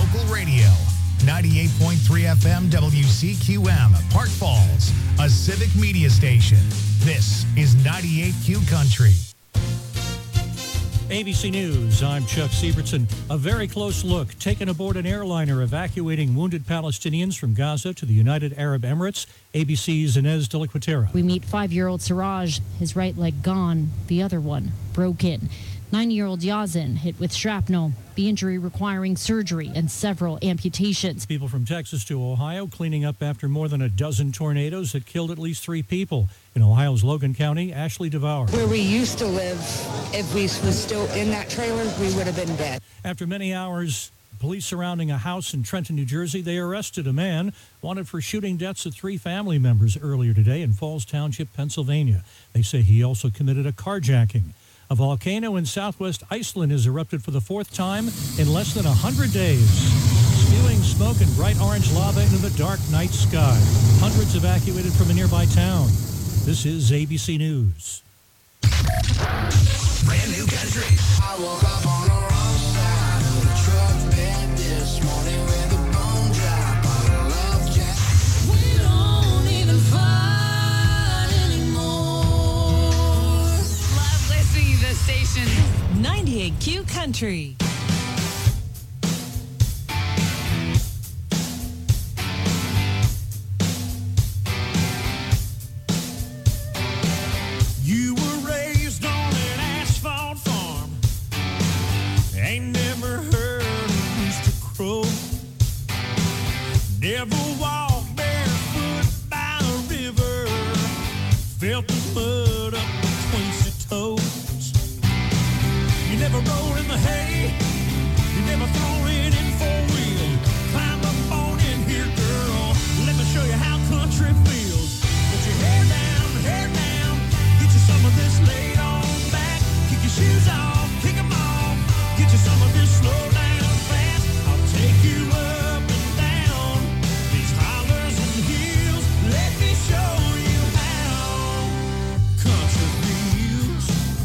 local radio. 98.3 FM WCQM, Park Falls, a civic media station. This is 98Q Country. ABC News, I'm Chuck Siebertson. A very close look taken aboard an airliner evacuating wounded Palestinians from Gaza to the United Arab Emirates. ABC's Inez de la Cuetera. We meet 5-year-old Siraj, his right leg gone, the other one broken. 9-year-old Yazin hit with shrapnel, the injury requiring surgery and several amputations. People from Texas to Ohio cleaning up after more than a dozen tornadoes that killed at least 3 people. In Ohio's Logan County, Ashley Devour. Where we used to live, if we was still in that trailer, we would have been dead. After many hours, police surrounding a house in Trenton, New Jersey, they arrested a man wanted for shooting deaths of 3 family members earlier today in Falls Township, Pennsylvania. They say he also committed a carjacking. A volcano in southwest Iceland has erupted for the 4th time in less than 100 days, spewing smoke and bright orange lava into the dark night sky. Hundreds evacuated from a nearby town. This is ABC News. Brand new country. I woke up on the wrong side of the truck bed this morning with a bone drop on a love jack. We don't even fight anymore. Love listening to this station. 98Q Country. You were raised on an asphalt farm. Ain't never heard a rooster crow. Never walked barefoot by a river. Felt the mud up between your toes. You never rode in the hay. You never thrown it in 4-wheel. Climb up on in here, girl. Let me show you how country feels. Put your hair down, hair down. Get you some of this laid on back. Kick your shoes off, kick 'em off. Get you some of this slow down fast. I'll take you up and down these hollers and hills. Let me show you how country feels.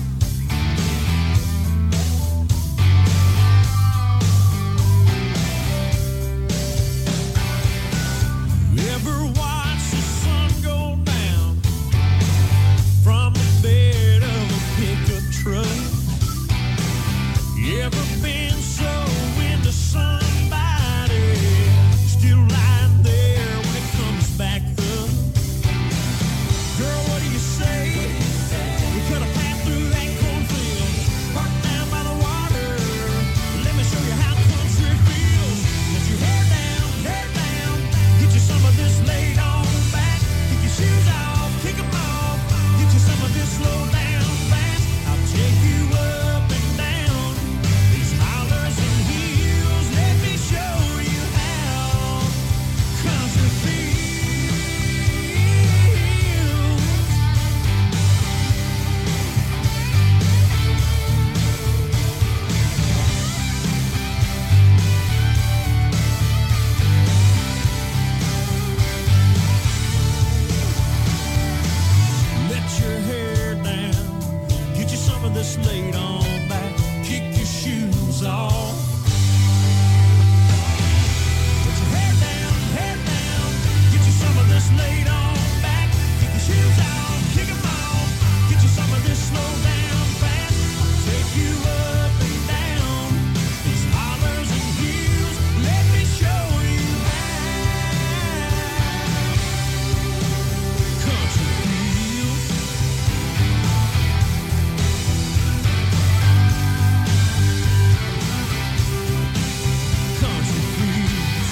You ever watch the sun go down from the bed of a pickup truck? You ever been so into somebody still lying there when it comes back up? Girl, what do you say? We cut a path through that cornfield, parked down by the water. Let me show you how country feels. Let your hair down, get you some of this laid on back. Kick your shoes off, kick 'em off. Get you some of this slow down fast. I'll take you up and down these hollers and hills. Let me show you how country feels. Let your hair down, get you some of this laid on back, kick your shoes off. Let your hair down, get you some of this laid on back, kick your shoes off, kick 'em off, get you some of this slow down fast. I'll take you up and down these hollers and hills. Let me show you how country feels. Country feels.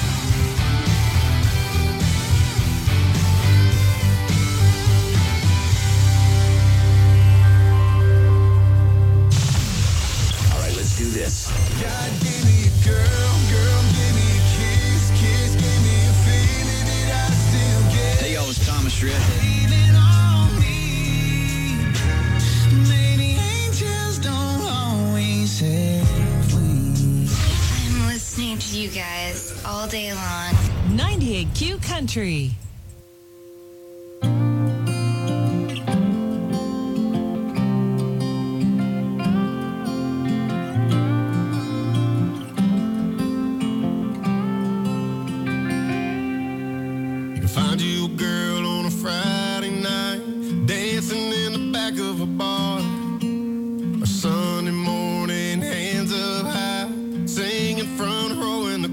All right, let's do this. God, give me a girl, girl, give me a kiss, kiss, give me a feeling that I still get. Hey, yo, it's Thomas Rhett. Leaning on me. Maybe angels don't always have wings. I'm listening to you guys all day long. 98Q Country.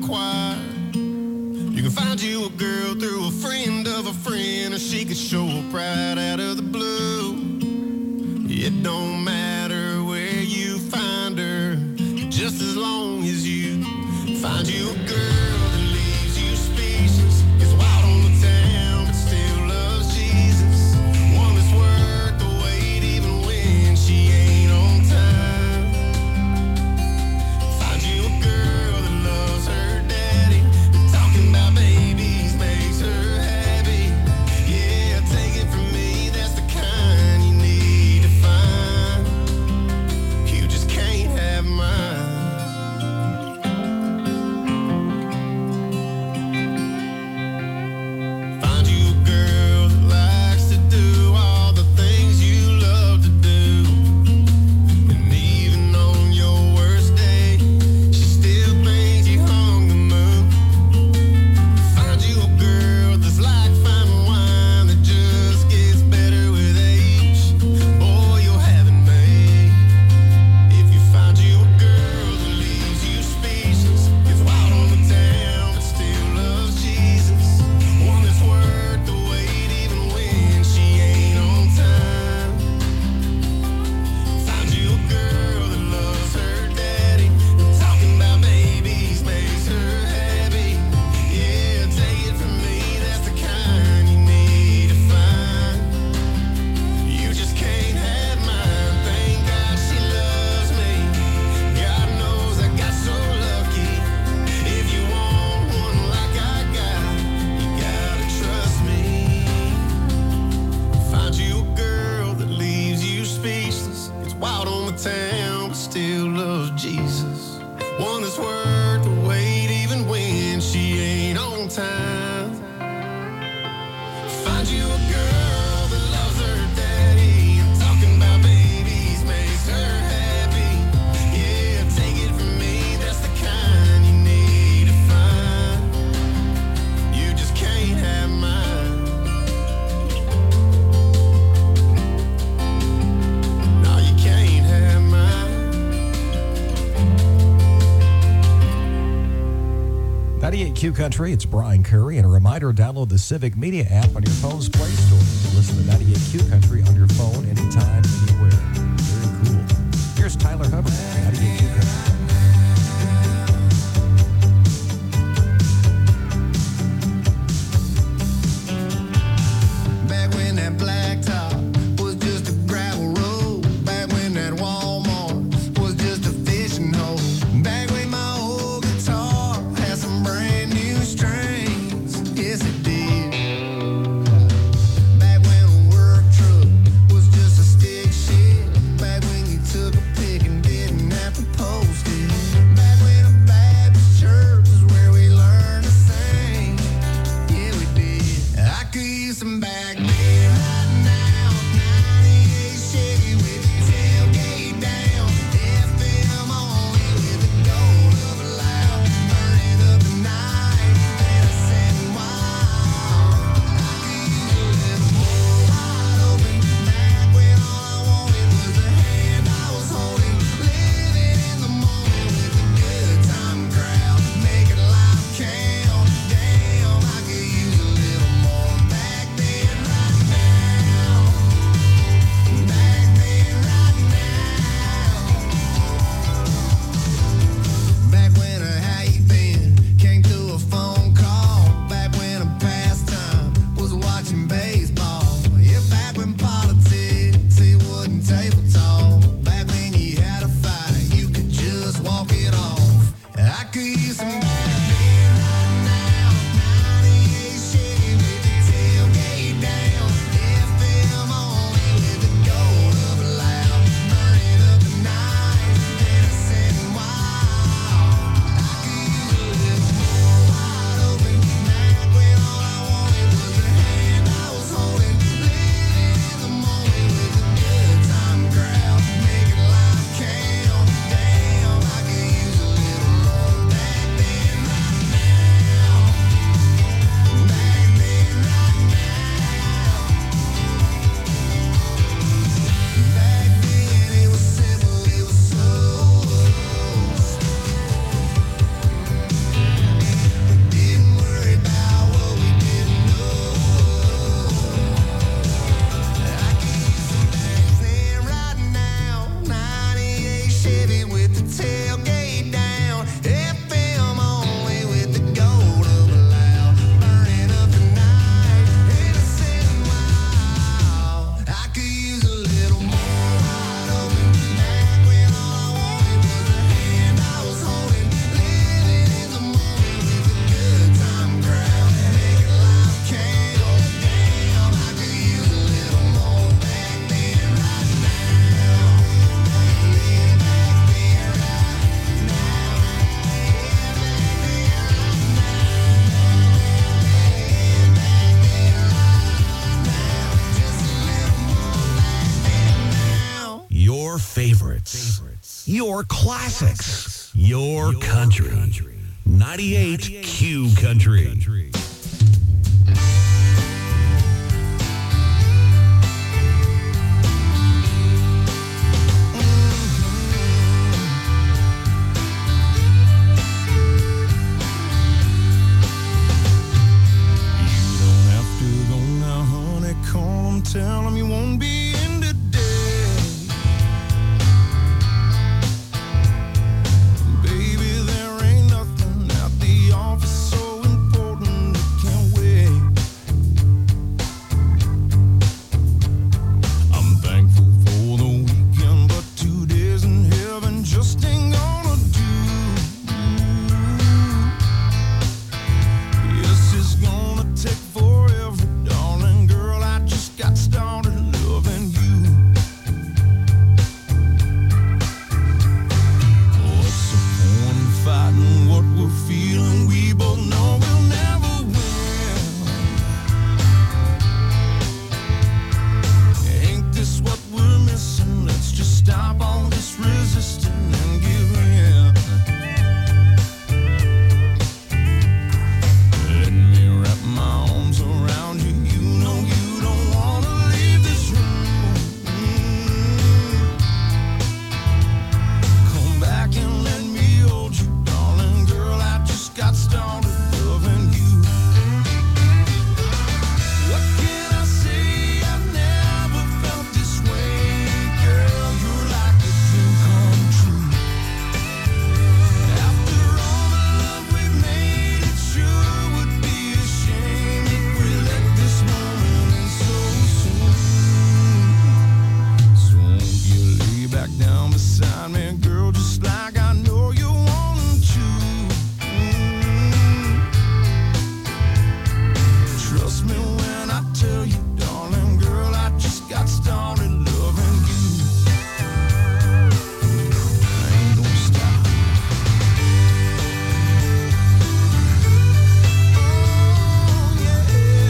required. You can find you a girl through a friend of a friend, or she could show up right out of the blue. It don't matter where you find her, just as long as you find you a girl that leaves you speechless, gets wild on the town but still loves Jesus. One that's worth the wait even when she ain't on time. Find you a girl that loves her daddy, talking about babies makes her happy. Yeah, take it from me, that's the kind you need to find. You just can't have mine. Find you a girl that likes to do all the things you love to do. And even on your worst day, she still thinks you hung the moon. Find you a girl that's like fine wine that just gets better with age. Boy, you'll have it made. If you find you a girl that leaves you speechless, gets wild on the town but still loves Jesus. One that's worth the wait even when she ain't on time. Find you a girl that loves her daddy, talking about babies makes her happy. Yeah, take it from me, that's the kind you need to find. You just can't have mine. Thank God she loves me. God knows I got so lucky. If you want one like I got, you gotta trust me. Find you a girl that leaves you speechless, gets wild on the town but still loves Jesus. One that's worth the wait even when she ain't on time. Find you a girl that loves her daddy, and talking about babies makes her happy. Yeah, take it from me, that's the kind you need to find. You just can't have mine. No, you can't have mine. 98Q Country, it's Brian Curry, and a reminder, download the Civic Media app on your phone's Play Store. Listen to 98Q Country on your phone anytime, anywhere. Very cool. Here's Tyler Hubbard, 98Q Country. Back when that blacktop was just a gravel road. Back when that Walmart was just a fishing hole. Back when my old guitar had some brand new strings. Yes, it did. Back when a work truck was just a stick shift. Back when you took a pick and didn't have to post tailgate down. FM only with the gold of a loud. Burning up the night, innocent wild. I could use a little more wide open back when all I wanted was the hand I was holding. Living in the moment with a good time crowd. Making life can't go down. I could use a little more back then right now. Baby, back then right now. Yeah, back then right now. Just a little more back then now. Your favorites. Your classics. Your country. 98 Q Country. You don't have to go now, honey. Call 'em, tell 'em you won't be in today. Baby, there ain't nothing at the office so important it can't wait. I'm thankful for the weekend, but 2 days in heaven just ain't gonna do. Yes, it's gonna take forever, darling girl. I just got started loving you. What's the point in fighting what we're feeling? We both know we'll never win. Ain't this what we're missing? Let's just stop all this resisting and give in. Let me wrap my arms around you. You know you don't wanna leave this room. Come back and let me hold you, darling girl. I just got started loving you. What can I say? I've never felt this way, girl. You're like a dream come true. After all the love we've made, it sure would be a shame if we let this moment end so soon. So won't you lay back down beside me, girl, just like I know you want to. Trust me when I tell you, darling girl, I just got started loving you. I ain't gonna stop. Oh, yeah.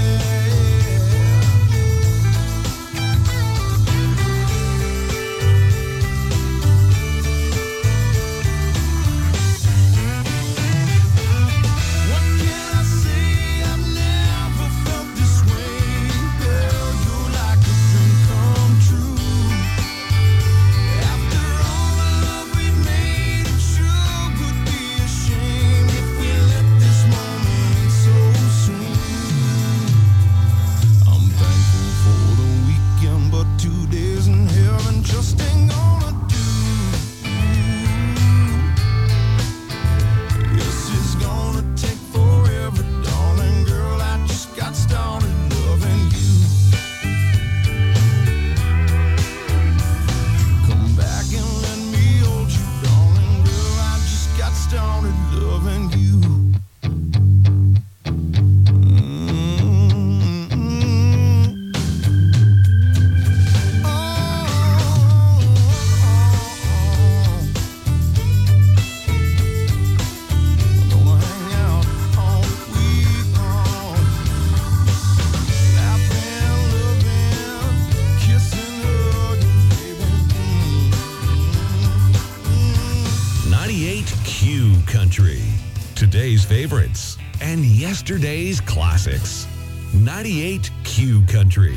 98 Q Country. Today's favorites and yesterday's classics. 98 Q Country.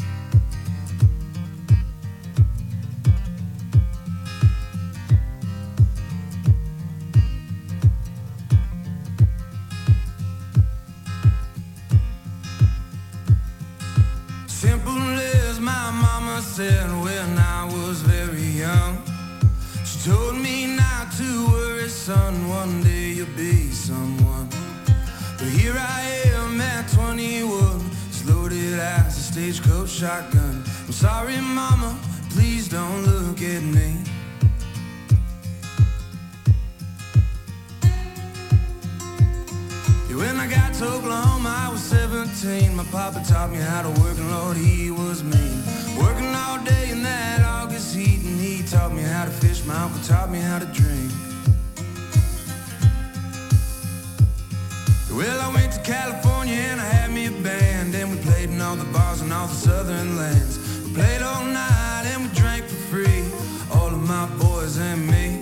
Simple as my mama said when I was very young. She told me not to son, one day you'll be someone. But here I am at 21, as loaded as a stagecoach shotgun. I'm sorry, mama, please don't look at me. When I got to Oklahoma, I was 17. My papa taught me how to work, and Lord, he was mean. Working all day in that August heat, and he taught me how to fish. My uncle taught me how to drink. Well, I went to California and I had me a band, and we played in all the bars in all the southern lands. We played all night and we drank for free, all of my boys and me.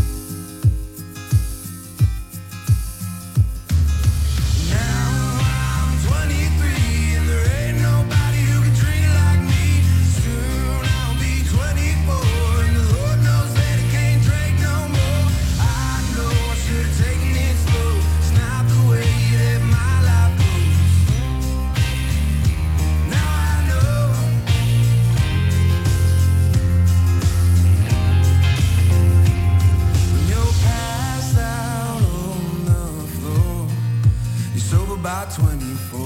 About 24.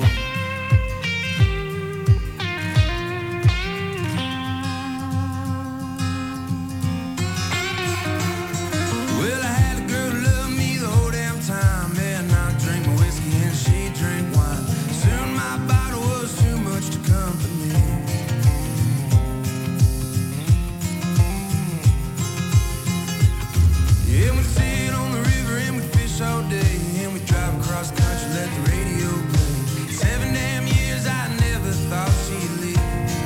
Well, I had a girl who loved me the whole damn time. Man, I drank my whiskey and she drank wine. Soon my bottle was too much to comfort me. Yeah, we'd sit on the river and we'd fish all day, and we'd drive across the country, let the radio play. 7 damn years, I never thought she'd leave.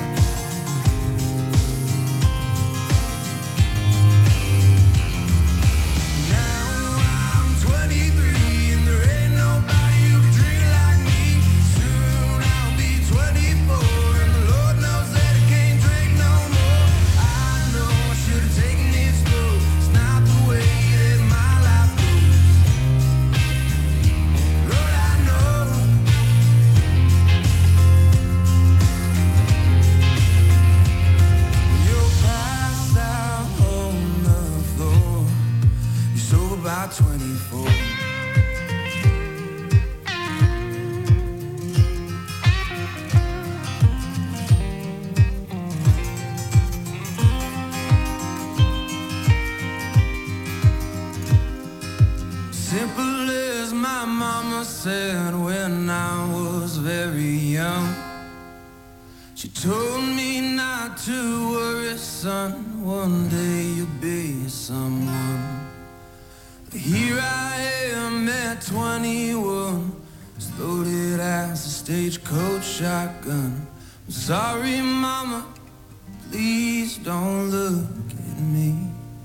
Now I'm 23 and there ain't nobody who can drink like me. Soon I'll be 24 and the Lord knows that I can't drink no more. I know I should have taken it slow. It's not the way that my life goes. Lord, I know. You're passed out on the floor. You're sober by 24. Simple as my mama said when I was very young. She told me not to worry, son, one day you'll be someone. But here I am at 21, as loaded as a stagecoach shotgun. I'm sorry, mama, please don't look at me.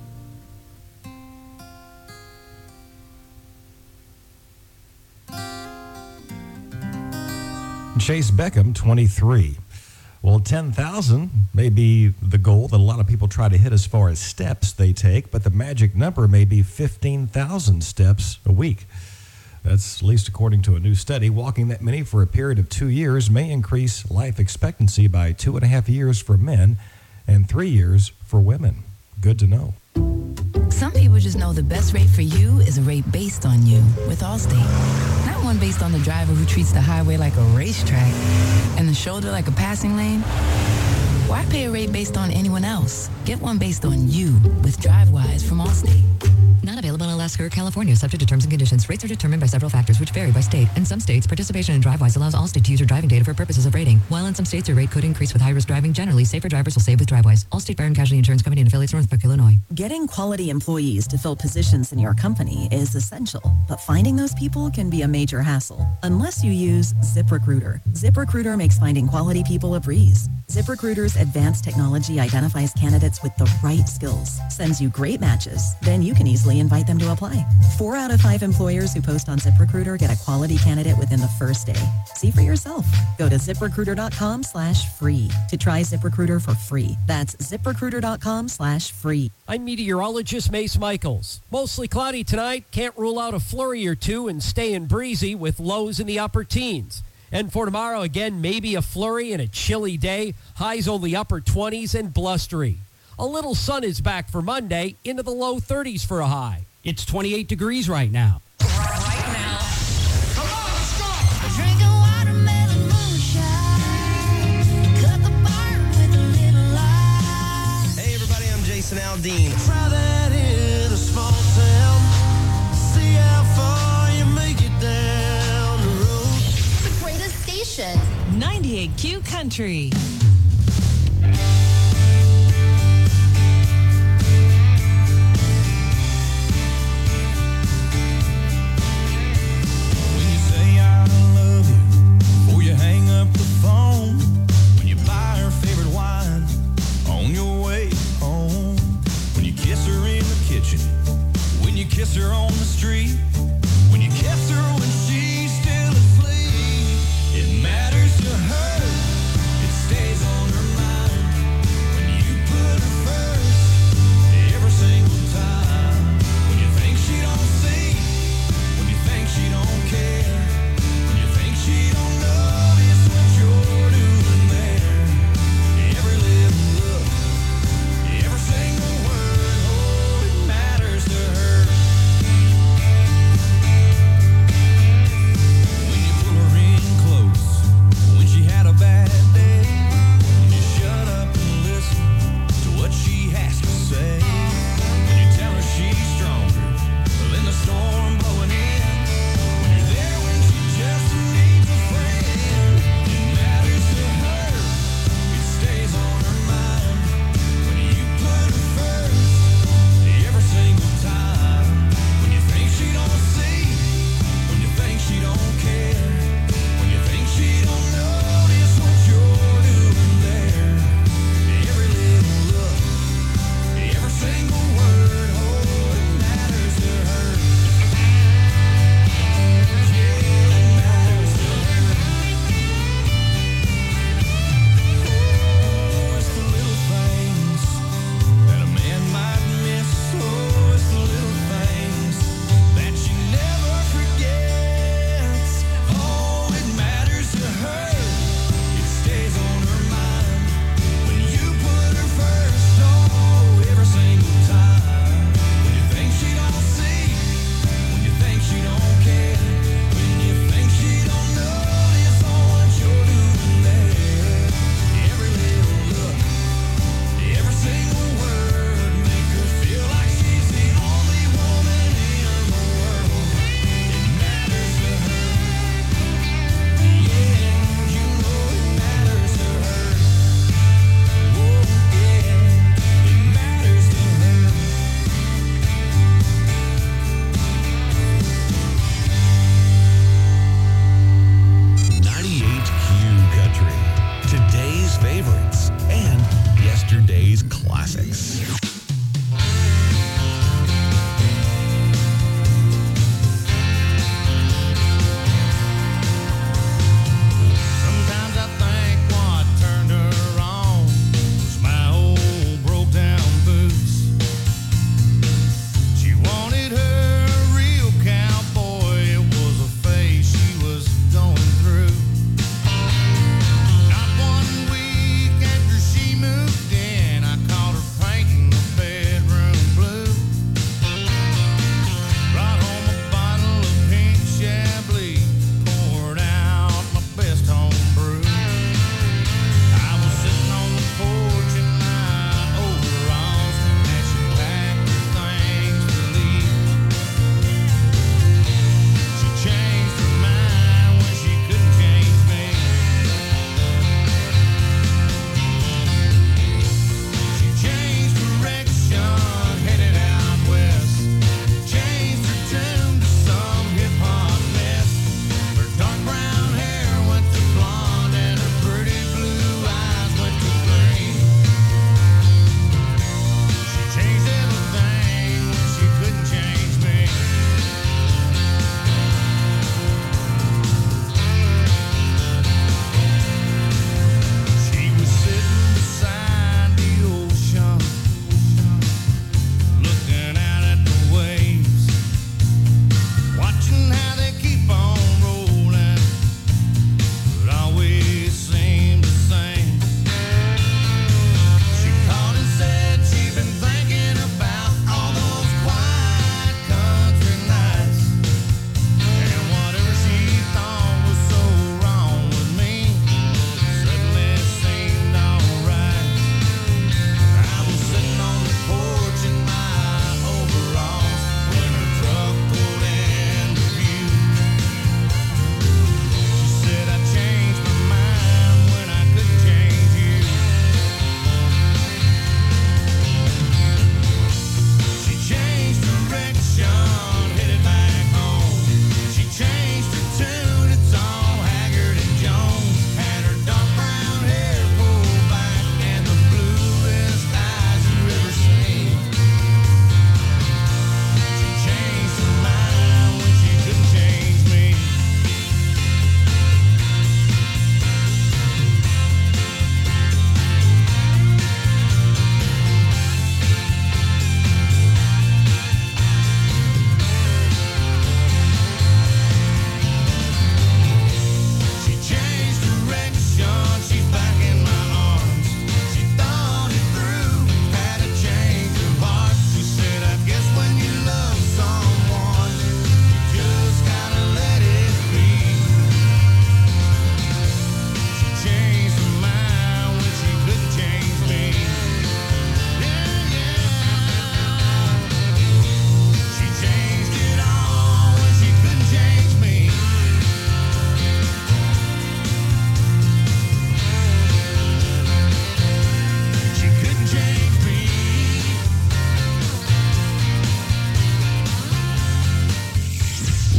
Chase Beckham, 23. Well, 10,000 may be the goal that a lot of people try to hit as far as steps they take, but the magic number may be 15,000 steps a week. That's at least according to a new study. Walking that many for a period of 2 years may increase life expectancy by 2.5 years for men and 3 years for women. Good to know. Some people just know the best rate for you is a rate based on you with Allstate. Not one based on the driver who treats the highway like a racetrack and the shoulder like a passing lane. Why pay a rate based on anyone else? Get one based on you with DriveWise from Allstate. Not available in Alaska or California, subject to terms and conditions. Rates are determined by several factors which vary by state. In some states, participation in DriveWise allows Allstate to use your driving data for purposes of rating. While in some states, your rate could increase with high-risk driving. Generally, safer drivers will save with DriveWise. Allstate Fire and Casualty Insurance Company and affiliates, Northbrook, Illinois. Getting quality employees to fill positions in your company is essential, but finding those people can be a major hassle unless you use ZipRecruiter. ZipRecruiter makes finding quality people a breeze. ZipRecruiter's advanced technology identifies candidates with the right skills, sends you great matches, then you can easily invite them to apply. 4 out of 5 employers who post on ZipRecruiter get a quality candidate within the first day. See for yourself. Go to ZipRecruiter.com/free to try ZipRecruiter for free. That's ZipRecruiter.com/free. I'm meteorologist Mace Michaels. Mostly cloudy tonight. Can't rule out a flurry or two and staying breezy with lows in the upper teens. And for tomorrow, again, maybe a flurry and a chilly day. Highs only upper 20s and blustery. A little sun is back for Monday, into the low 30s for a high. It's 28 degrees right now. Drinking watermelon moonshine. Cut the bar with a little light. Hey everybody, I'm Jason Aldean. Try that in a small town. See how far you make it down the road. The greatest station. 98Q Country. Hang up the phone when you buy her favorite wine on your way home, when you kiss her in the kitchen, when you kiss her on the street, when you kiss her when she's still asleep. It matters to her, it stays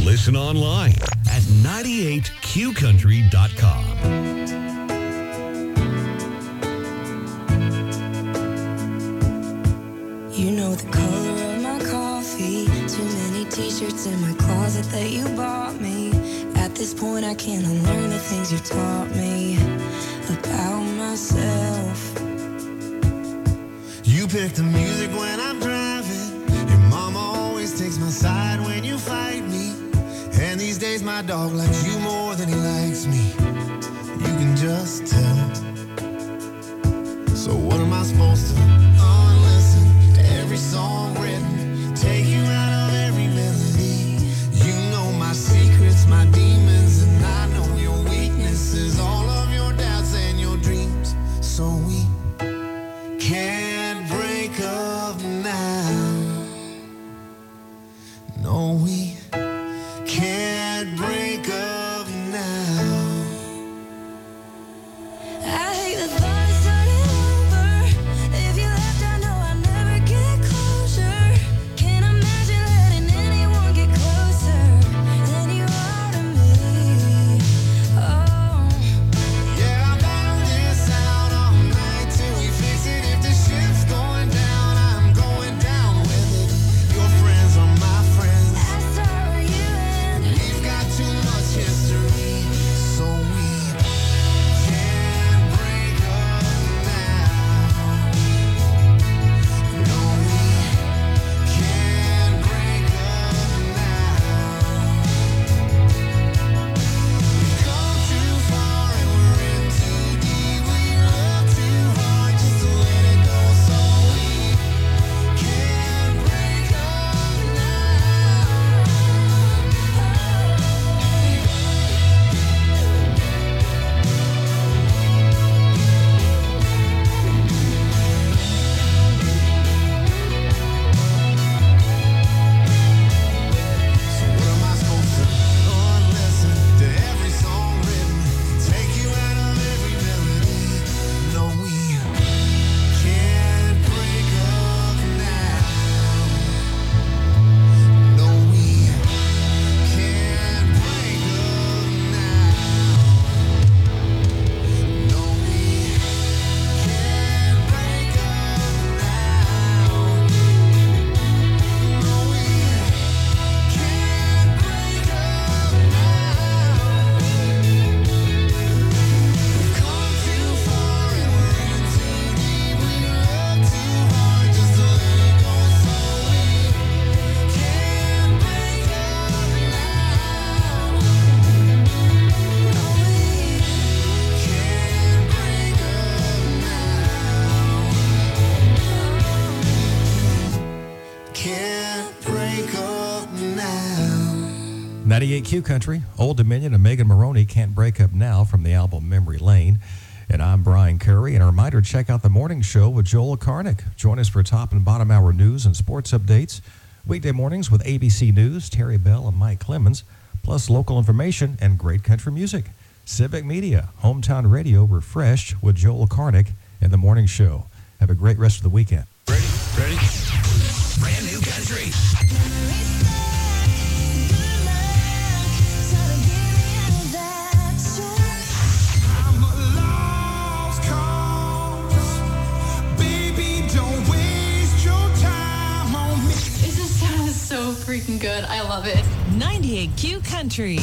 Listen online at 98qcountry.com. You know the color of my coffee. Too many t-shirts in my closet that you bought me. At this point I can't unlearn the things you taught me about myself. You pick the music when I'm driving. Your mama always takes my side when you fight me. And these days my dog likes you more than he likes me. You can just tell. So what am I supposed to unlisten to every song written? Take you out of every melody. You know my secrets, my demons, and I know your weaknesses. All of your doubts and your dreams. So we can't break up now. No, we can't break up now. I hate the thought of starting over. If you left, I know I'd never get closure. Can't imagine letting anyone get closer than you are to me. Oh, Yeah, I'll battle this out all night till we fix it. If the ship's going down, I'm going down with it. Your friends are my friends. so are you and We've got too much history, so we can't break up now. No, we can't break up now. We've come too far and we're in too deep. We love too hard just to let it go, so we can't break up now. So what am I supposed to unlisten to every song written? Take you out of every melody. No, we can't break up now. No, we can't break up now. No, we can't break up now. No, we can't break up now. We've come too far and we're in too deep. We love too hard just to let it go, so we can't break up now. No, we can't break up now. Can't break up now. 98Q Country, Old Dominion and Megan Maroney, Can't Break Up Now from the album Memory Lane. And I'm Brian Curry. And a reminder, check out the morning show with Joel Karnick. Join us for top and bottom hour news and sports updates. Weekday mornings with ABC News, Terry Bell and Mike Clemens, plus local information and great country music. Civic Media, Hometown Radio, refreshed with Joel Karnick and the morning show. Have a great rest of the weekend. Ready? Brand new country. I'm a lost cause. Baby, don't waste your time on me. This just sounds so freaking good. I love it. 98Q Country.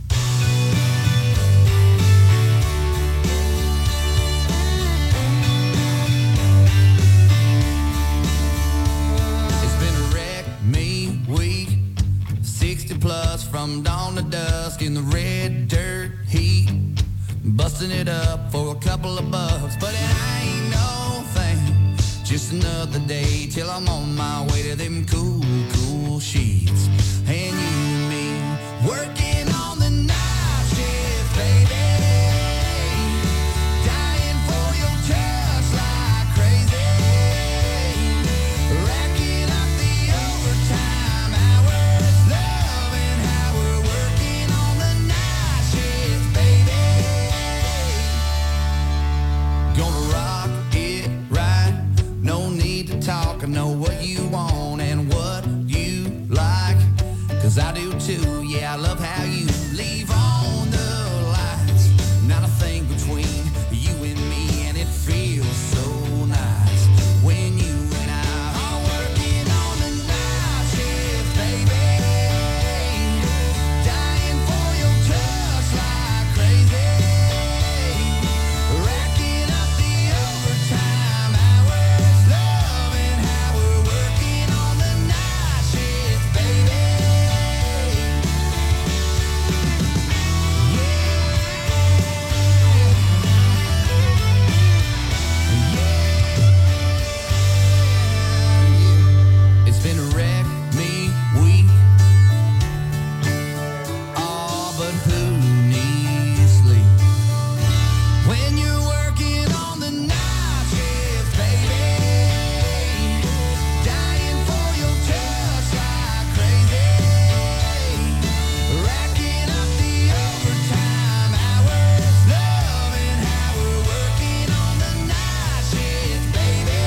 It's been a wreck, me, week, 60 plus from dawn to dusk in the red dirt heat, busting it up for a couple of bucks, but it ain't no thing, just another day till I'm on my way to them cool, cool sheets, and you and me working on the night shift, baby, dying for your touch like crazy. Racking up the overtime hours, loving how we're working on the night shift, baby. Gonna rock it right, no need to talk. I know what you want and what you like. do too. Yeah, I love how you leave on the lights. Not a thing between you and me, and it feels so nice when you and I are working on the night shift, baby. Dying for your touch like crazy. Racking up the overtime hours, loving how we're working on the night shift, baby. It's been a wreck me week. Oh, but who needs sleep when you're working on the night shift, baby? Dying for your touch like crazy. Racking up the overtime hours, loving how we're working on the night shift, baby.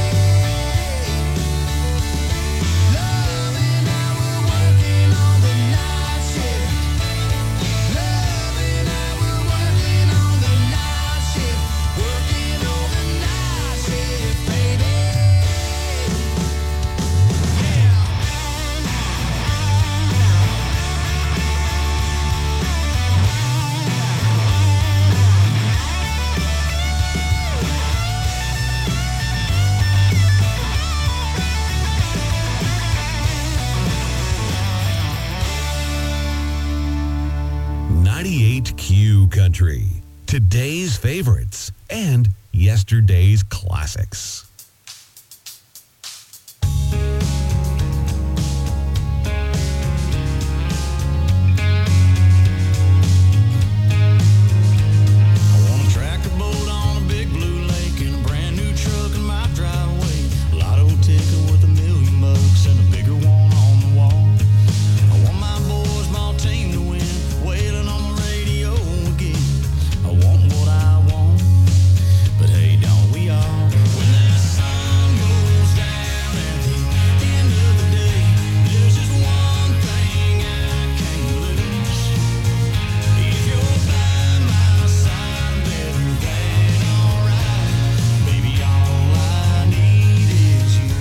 Loving how we're working on the night shift. Loving how we're working on the night shift. Working on the night shift, baby. Yeah. 98Q Country. Today's favorites and yesterday's classics. I want a tractor boat on a big blue lake and a brand new truck in my driveway. Lotto ticket with $1,000,000 and a bigger one on the wall. I want my boys, my team to win, wailing on the radio again. I want what I want, but hey, don't we all? When that sun goes down at the end of the day, there's just one thing I can't lose. If you're by my side, better than alright. Baby, all I need is you.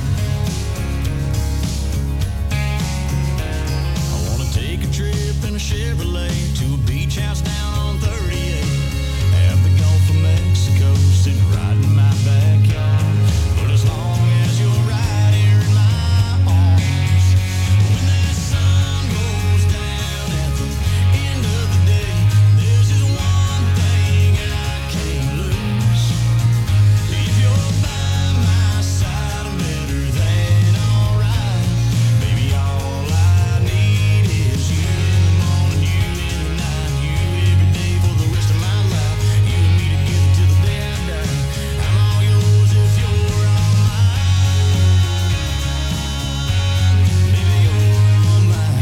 I wanna take a trip in a Chevrolet to a beach house down on 38. Have the Gulf of Mexico sitting right in my backyard. But as long as you're right here in my arms, when that sun goes down at the end of the day, there's just one thing I can't lose. If you're by my side, I'm better than alright. Baby, all I need is you in the morning, you in the night, you every day for the rest of my life. You and me together till the day I die. I'm all yours if you're all mine. Baby, you're all mine.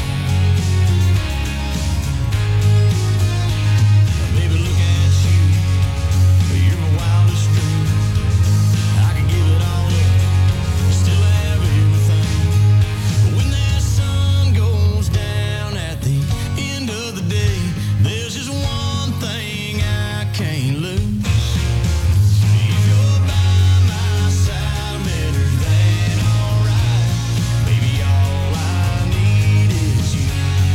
Baby, look at you. You're my wildest dream. I could give it all up, still have everything. But when that sun goes down at the end of the day, there's just one thing I can't lose. If you're by my side, I'm better than alright. Baby, all I need is you.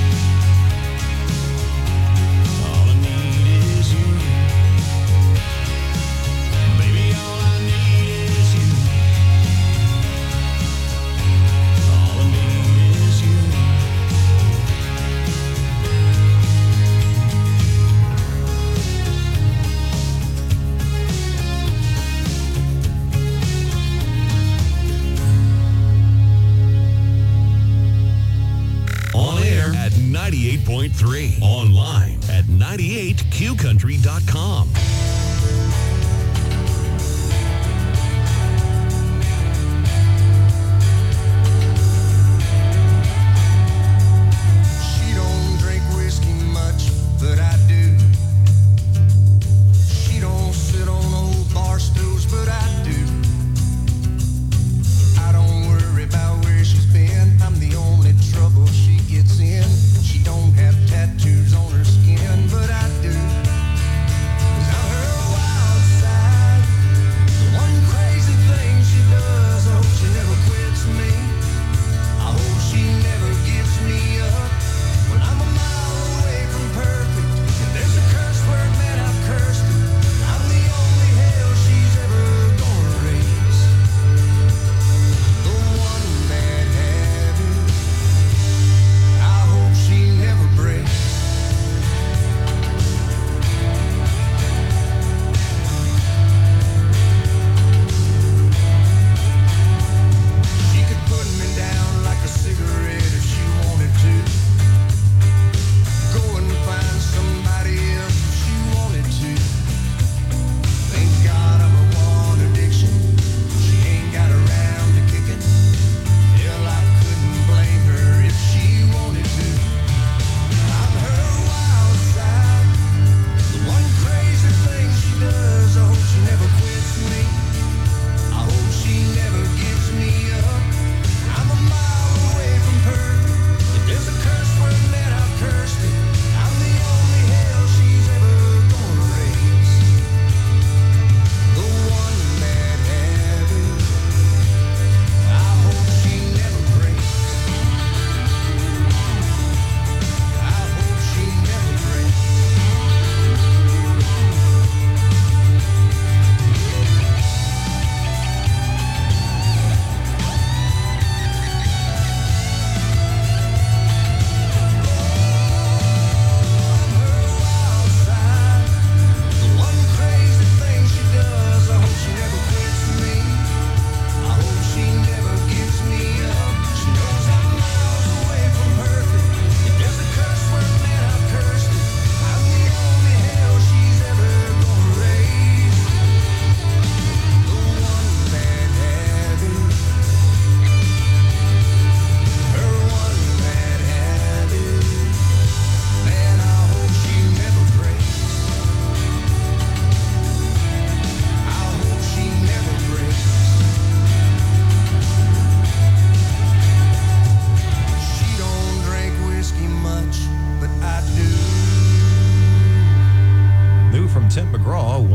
All I need is you. Baby, all I need is you. All I need is you. On air at 98.3. Online at 98QCountry.com. She don't drink whiskey much, but I do. She don't sit on old bar stools, but I do. I don't worry about where she's been. I'm the only trouble she gets in. She don't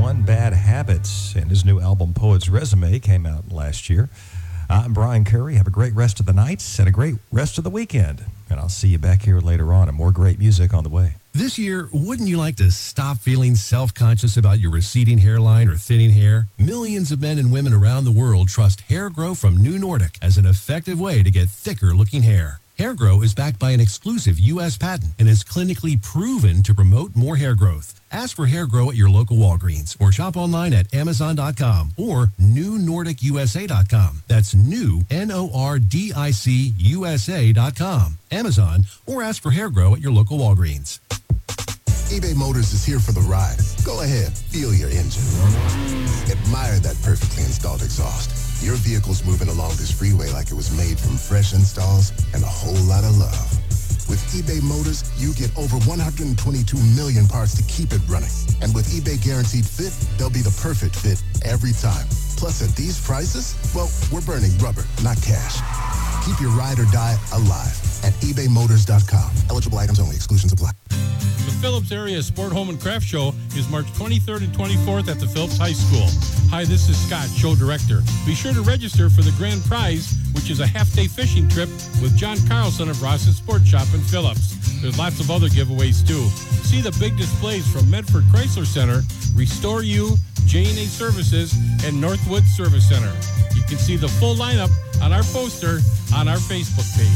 21 Bad Habits, and his new album, Poet's Resume, came out last year. I'm Brian Curry. Have a great rest of the nights and a great rest of the weekend. And I'll see you back here later on, and more great music on the way. This year, wouldn't you like to stop feeling self-conscious about your receding hairline or thinning hair? Millions of men and women around the world trust Hair Grow from New Nordic as an effective way to get thicker-looking hair. Hair Grow is backed by an exclusive U.S. patent and is clinically proven to promote more hair growth. Ask for Hair Grow at your local Walgreens or shop online at Amazon.com or NewNordicUSA.com. That's new, N-O-R-D-I-C, USA.com. Amazon, or ask for Hair Grow at your local Walgreens. eBay Motors is here for the ride. Go ahead, feel your engine. Admire that perfectly installed exhaust. Your vehicle's moving along this freeway like it was made from fresh installs and a whole lot of love. With eBay Motors, you get over 122 million parts to keep it running. And with eBay Guaranteed Fit, they'll be the perfect fit every time. Plus, at these prices, well, we're burning rubber, not cash. Keep your ride or die alive at ebaymotors.com. Eligible items only. Exclusions apply. The Phillips Area Sport Home and Craft Show is March 23rd and 24th at the Phillips High School. Hi, this is Scott, show director. Be sure to register for the grand prize, which is a half-day fishing trip with John Carlson of Ross's Sport Shop in Phillips. There's lots of other giveaways, too. See the big displays from Medford Chrysler Center, Restore You, J&A Services, and Northwood Service Center. You can see the full lineup on our poster on our Facebook page.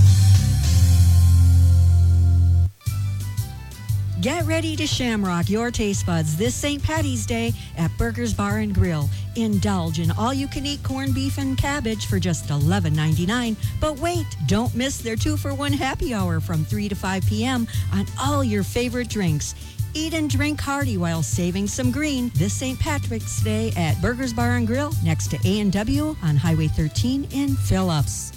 Get ready to shamrock your taste buds this St. Paddy's Day at Burger's Bar and Grill. Indulge in all-you-can-eat corned beef and cabbage for just $11.99. But wait, don't miss their 2-for-1 happy hour from 3 to 5 p.m. on all your favorite drinks. Eat and drink hearty while saving some green this St. Patrick's Day at Burger's Bar and Grill next to A&W on Highway 13 in Phillips.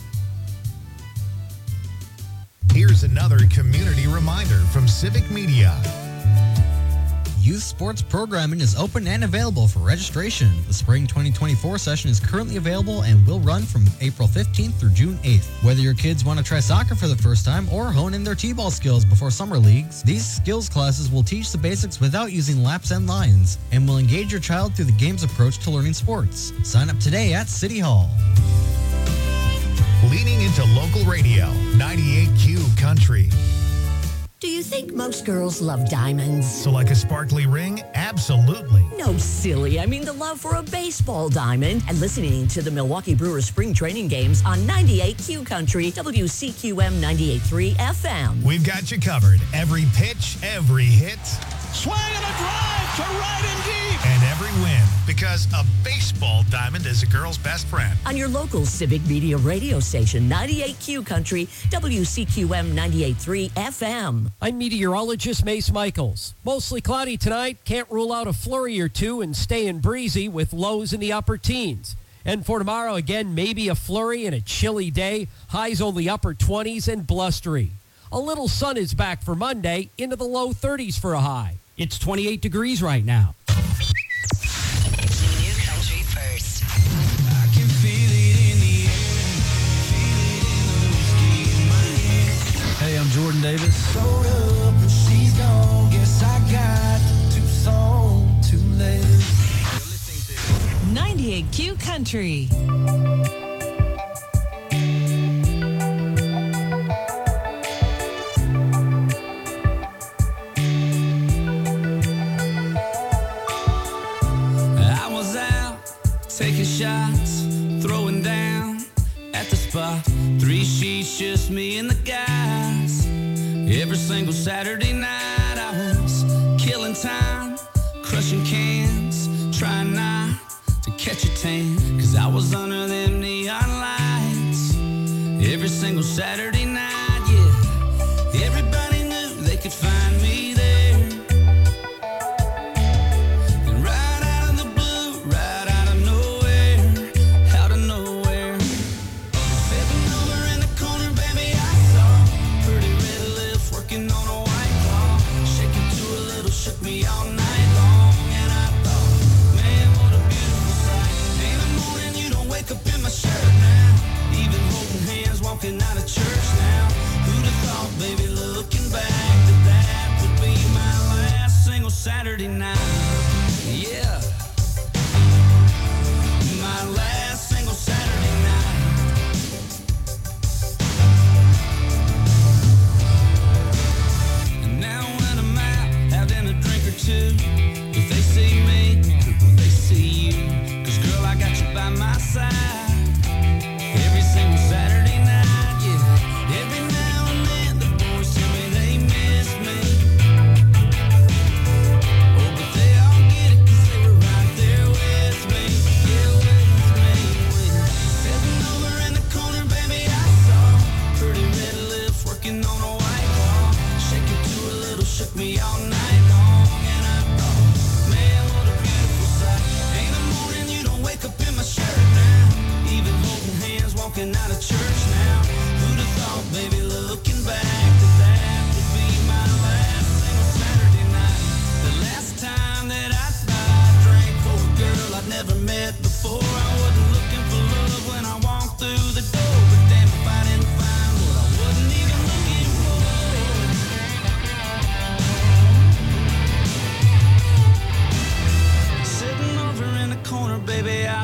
Here's another community reminder from Civic Media. Youth sports programming is open and available for registration. The spring 2024 session is currently available and will run from April 15th through June 8th. Whether your kids want to try soccer for the first time or hone in their t-ball skills before summer leagues, these skills classes will teach the basics without using laps and lines and will engage your child through the game's approach to learning sports. Sign up today at City Hall. Leaning into local radio, 98Q Country. Do you think most girls love diamonds? So like a sparkly ring? Absolutely. No, silly. I mean the love for a baseball diamond. And listening to the Milwaukee Brewers spring training games on 98Q Country, WCQM 98.3 FM. We've got you covered. Every pitch, every hit. Swing and a drive to right and deep. And every win. Because a baseball diamond is a girl's best friend. On your local Civic Media radio station, 98Q Country, WCQM 98.3 FM. I'm meteorologist Mace Michaels. Mostly cloudy tonight. Can't rule out a flurry or two and staying breezy with lows in the upper teens. And for tomorrow, again, maybe a flurry and a chilly day. Highs only upper 20s and blustery. A little sun is back for Monday, into the low 30s for a high. It's 28 degrees right now. New country first. I can feel it in the air, feel it in the whiskey in my hand. Hey, I'm Jordan Davis. Showed up and she's gone. Guess I got too soon, too late. 98Q Country. Taking shots, throwing down at the spot. 3 sheets, just me and the guys. Every single Saturday night I was killing time, crushing cans, trying not to catch a tan. Cause I was under them neon lights. Every single Saturday night, yeah. Everybody knew they could find me there. Walking out of church now. Who'd have thought, baby, looking back, that would be my last single Saturday night. Yeah.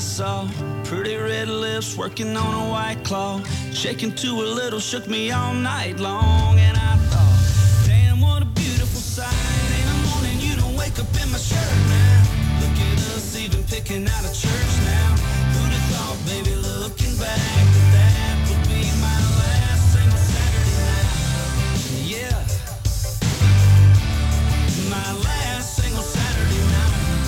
saw pretty red lips working on a white claw, shaking to a little, shook me all night long. And I thought, damn, what a beautiful sight. In the morning you don't wake up in my shirt now. Look at us even picking out a church now. Who'd have thought, baby, looking back, that would be my last single Saturday night. Yeah, my last single Saturday night.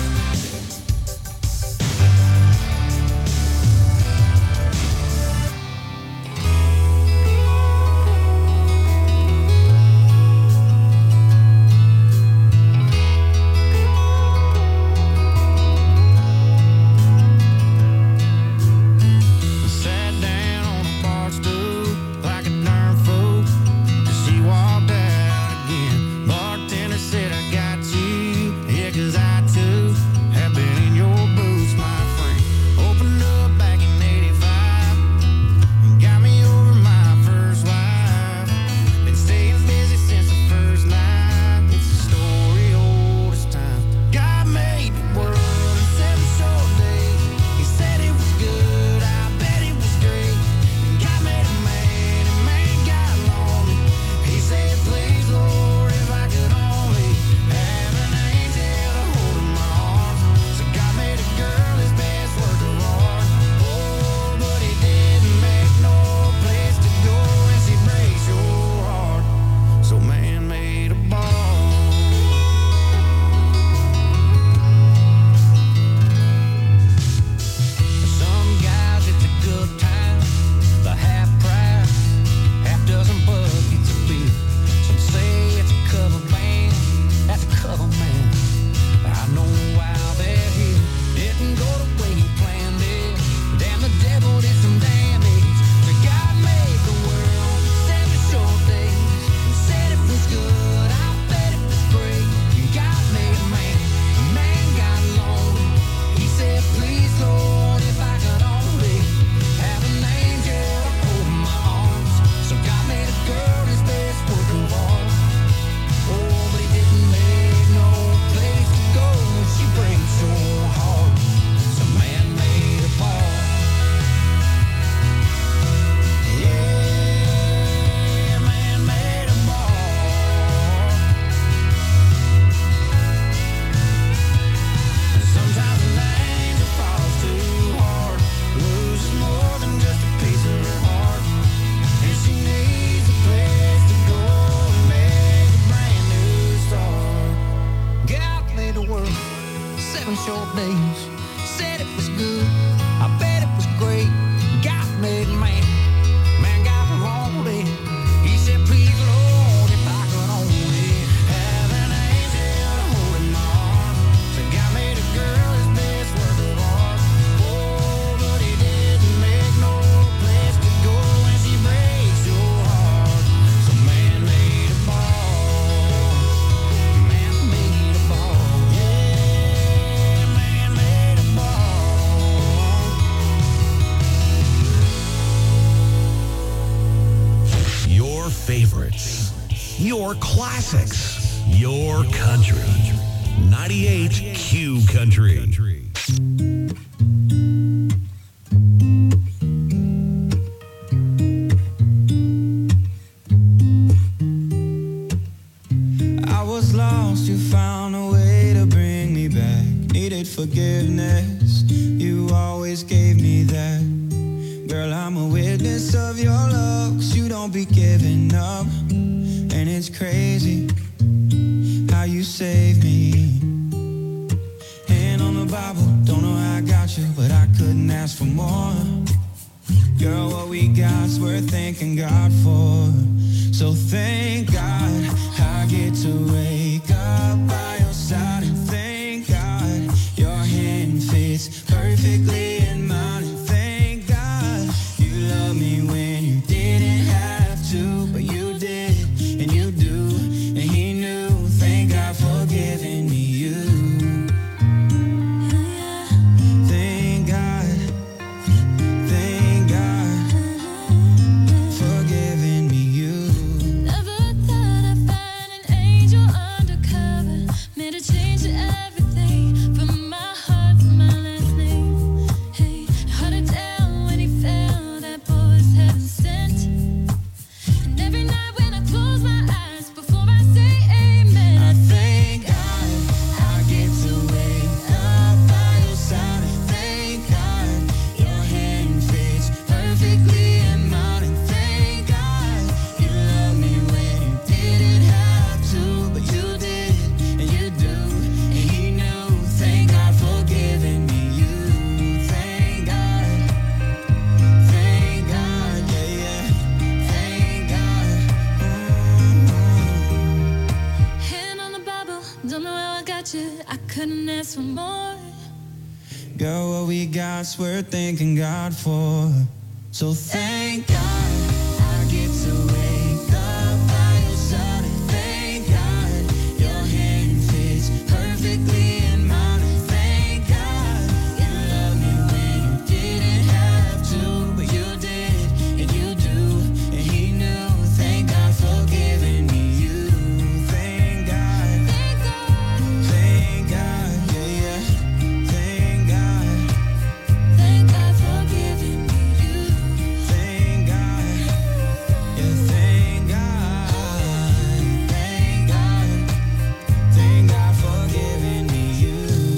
Your classics, your country. 98 Q Country. I was lost, you found a way to bring me back. Needed forgiveness, you always gave me that. Girl, I'm a witness of your love, 'cause you don't be giving up. And it's crazy how you saved me. Hand on the Bible, don't know how I got you, but I couldn't ask for more. Girl, what we got's worth thanking God for. So thank God I get to wake up by your side, and thank God your hand fits perfectly in mine, and thank God you love me when you didn't have to, but you did, and you do, and he knew. Thank God for giving me you. Thank God for giving me you. Never thought I'd couldn't ask for more. Girl, what we got's worth thanking God for. So thank God I get to wake up by your side. Thank God your hand fits perfectly in mine. Thank God you loved me when you didn't have to, but you did, and you do, and He knew. Thank God for giving me you. Thank God, thank God, yeah, yeah. Thank God for giving me you. Thank God, yeah, thank God, thank God for giving me you.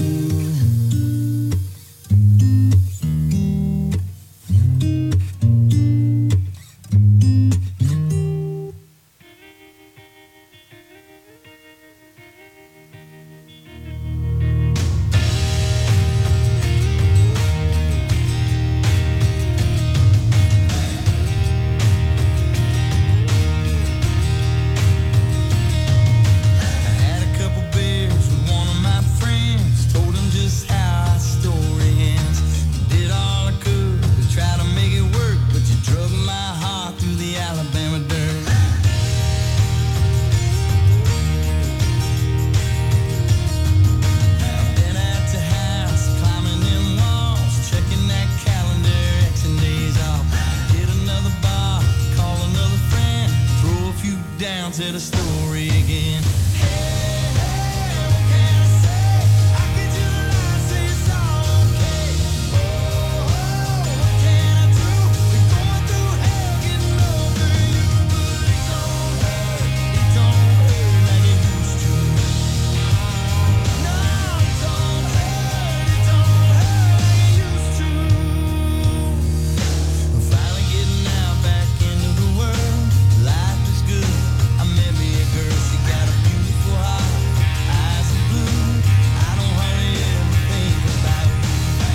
I had a couple beers with one of my friends, told him just how our story ends. Did all I could to try to make it work, but you drug my heart through the Alabama dirt. I've been at the house, climbing them walls, checking that calendar, Xing days off. Hit another bar, call another friend, throw a few down to the story again. Finally getting out back into the world. Life is good. I met me a girl. She got a beautiful heart, eyes of blue. I don't hardly ever think about you.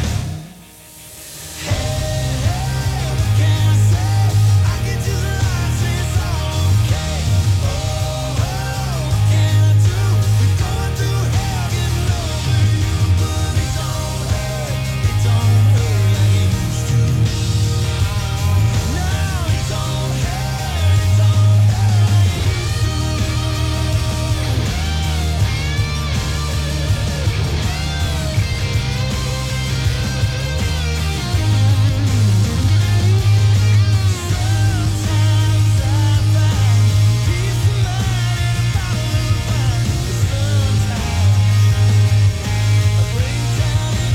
What can I say? I can just lie, say it's all okay. What can I do? We're going through hell, getting over you, but it don't hurt. It don't hurt like it used to. No, it don't hurt. It don't hurt like it used to. Sometimes I find peace of mind in a bottle of wine. Sometimes I break down and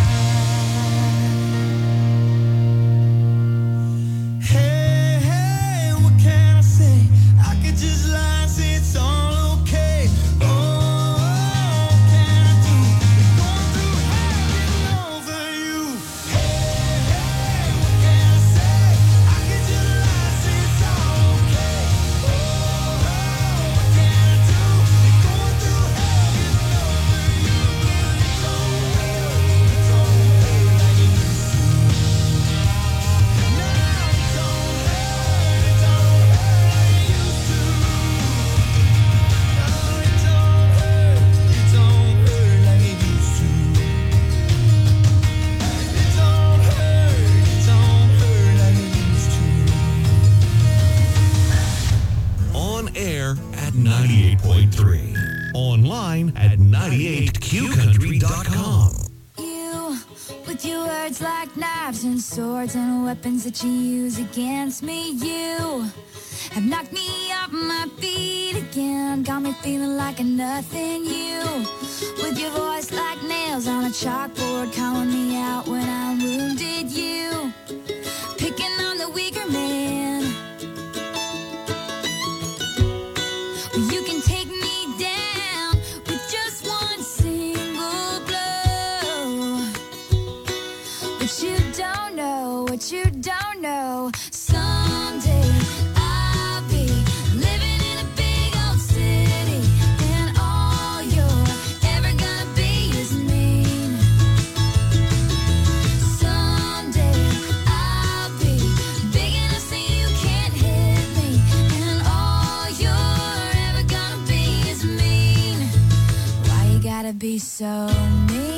cry. Hey, what can I say? I could just lie and say it's all okay. Oh, what can I do? We're going through hell, getting over you. Hey, what can I say? I could just lie and say it's all okay. Oh, what can I do? We're going through hell, getting over you, but it don't hurt. It don't hurt like it used to. No, it don't hurt. It don't hurt like it used to. No, it don't hurt. It don't hurt like it used to. It don't hurt. It don't hurt like it used to. On air at 98.3. Online at 98qcountry.com. You, with your words like knives and swords and weapons that you use against me. You have knocked me off my feet again, got me feeling like a nothing. You, with your voice like nails on a chalkboard, calling me out when I'm wounded. You, picking on the weaker man. You can take me down with just one single blow. But you don't know what you don't know. Someday I'll be living in a big old city, and all you're ever gonna be is mean. Someday be so mean?